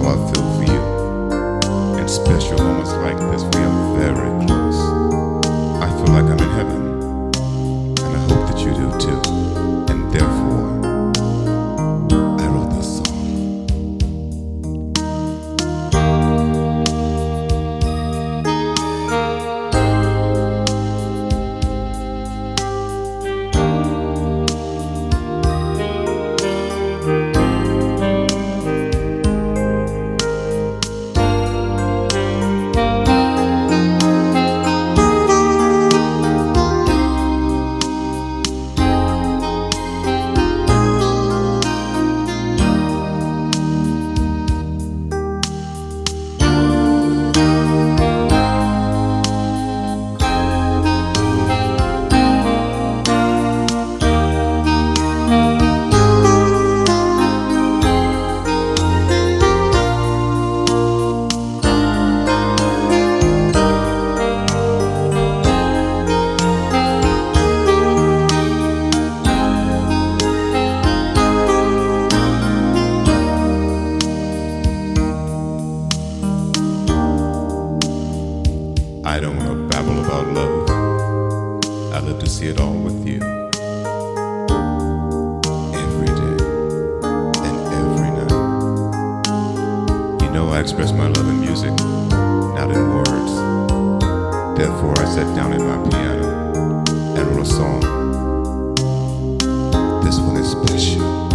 how I feel for you. In special moments like this, we are very close. I feel like I'm in heaven, and I hope that you do too. And therefore, I wrote this song. I don't want to babble about love. I live to see it all with you. Every day and every night. You know I express my love in music, not in words. Therefore I sat down at my piano and wrote a song. This one is special.